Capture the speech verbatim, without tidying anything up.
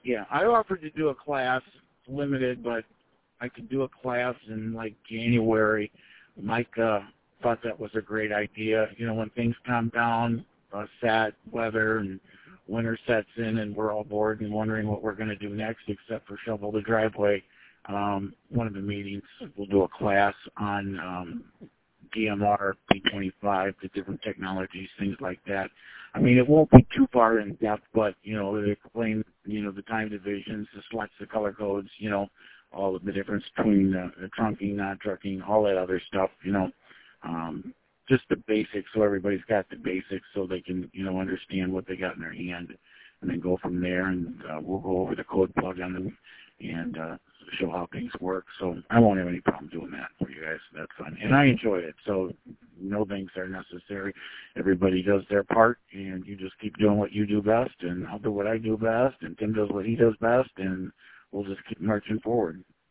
Yeah, I offered to do a class, limited, but I could do a class in like January. Mike uh, thought that was a great idea. You know, when things calm down, uh, sad weather and winter sets in and we're all bored and wondering what we're going to do next except for shovel the driveway. Um, one of the meetings, we'll do a class on um, D M R, P twenty-five, the different technologies, things like that. I mean, it won't be too far in depth, but, you know, they explain, you know, the time divisions, the selects, the color codes, you know, all of the difference between uh, the trunking, non-trunking, all that other stuff, you know. Um, just the basics, so everybody's got the basics so they can, you know, understand what they got in their hand and then go from there. And uh, we'll go over the code plug on them and uh, show how things work. So I won't have any problem doing that for you guys. That's fun. And I enjoy it. So no things are necessary. Everybody does their part, and you just keep doing what you do best, and I'll do what I do best, and Tim does what he does best, and we'll just keep marching forward.